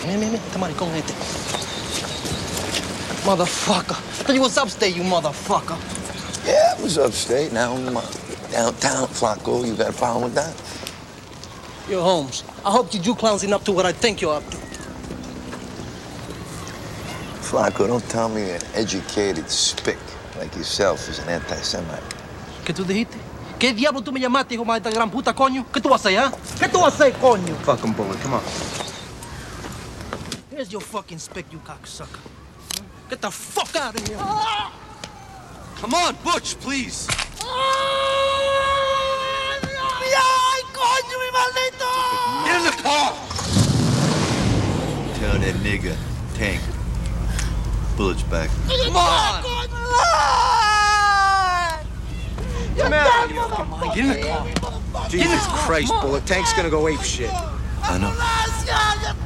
Mira, este maricón este. Motherfucker. But you was upstate, you motherfucker. Yeah, I was upstate. Now I'm downtown, Flacco. You got a problem with that? Yo, Holmes, I hope you clownsing up to what I think you're up to. Flacco, don't tell me an educated spick like yourself is an anti-Semite. ¿Qué tú dijiste? ¿Qué diablo tú me llamaste, hijo de gran puta, coño? ¿Qué tú vas a hacer, ah? ¿Qué tú vas a hacer, coño? Fucking bullet, come on. Here's your fucking spick, you cocksucker. Get the fuck out of here. Come on, Butch, please. ¡Ay, coño, mi maldito! Get in the car! Tell that nigga, Tank. Bullets back. Come on! Come on, come on, get in the car. Jesus Christ, Bullet. Tank's gonna go ape shit. I know.